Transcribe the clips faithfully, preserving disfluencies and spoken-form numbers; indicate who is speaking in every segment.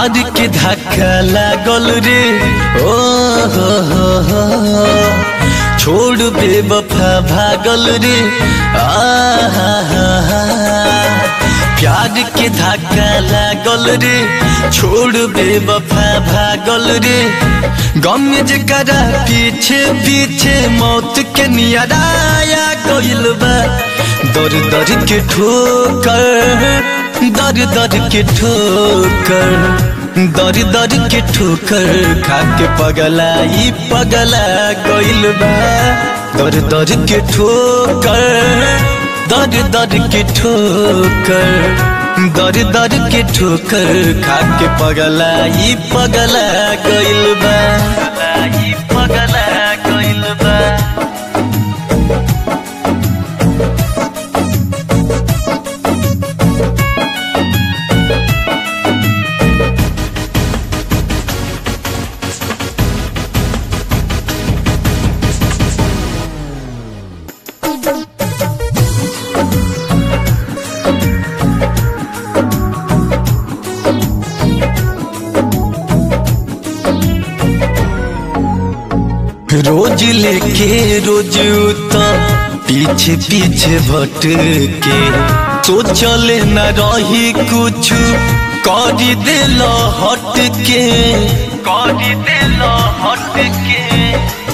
Speaker 1: प्यार के धक्का लागल रे ओ हो हो हो छोड़ बेवफा भागल रे आ प्यार के धक्का लागल रे छोड़ बेवफा भागल रे गम जकरा पीछे पीछे मौत के नियराया गइल बा दर दर के ठोकर दर दर के ठोकर दर दर के ठोकर खाके पगला ई पगला गइल बा दर दर के ठोकर दर दर के ठोकर दर दर के ठोकर खाके पगला ई पगला गइल बा ई पगला गइल बा। रोज लेके रोज उता पीछे पीछे भटके तो चले न रही कुछ कर देला हट के कर देला हट के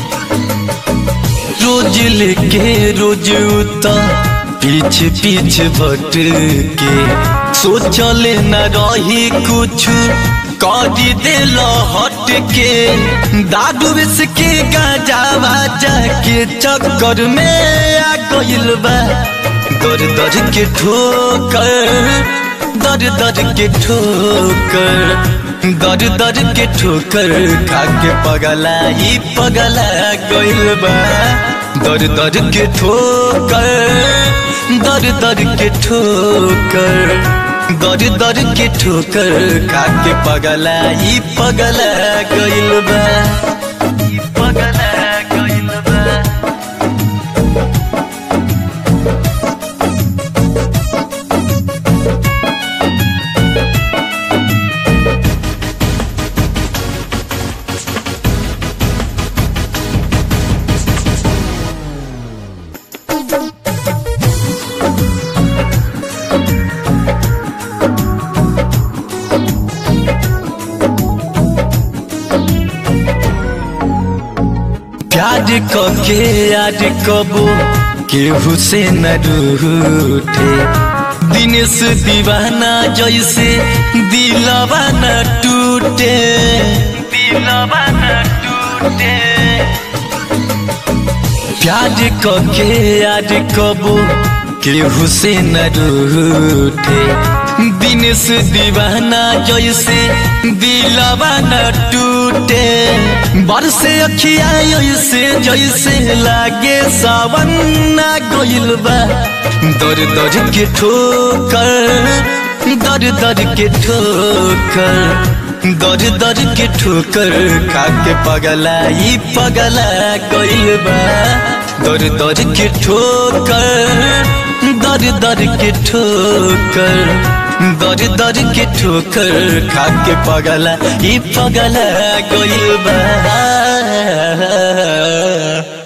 Speaker 1: रोज लेके रोज उता पीछे पीछे भटके सो चले न रही कुछ कौड़ी देला हट के दादू के गाजावा जाके चक्कर में आ गइल बा दर दर के ठोकर दर दर के ठोकर दर दर के ठोकर खाके पगला ई पगला गइल बा दर दर के ठोकर दर दर के ठोकर दर दर के ठोकर खाके पगला ई पगला गइल बा ई पगला गइल बा। प्यार कके याद कबो केहू से न रूठे दिनेश दीवाना जैसे दिलवा न टूटे दिलवा न टूटे प्यार कके याद कबो केहू से न रूठे दिनेश दीवाना जैसे दिलवा न टूटे बरसे अखिया ऐसे जैसे लागे सावन ना गइल बा दर दर के ठोकर दर दर के ठोकर दर दर के ठोकर खाके पगला ई पगला गइल बा दर दर के ठोकर दर दर के ठोकर दर दर के ठोकर खाके पगला ई पगला गइल बा।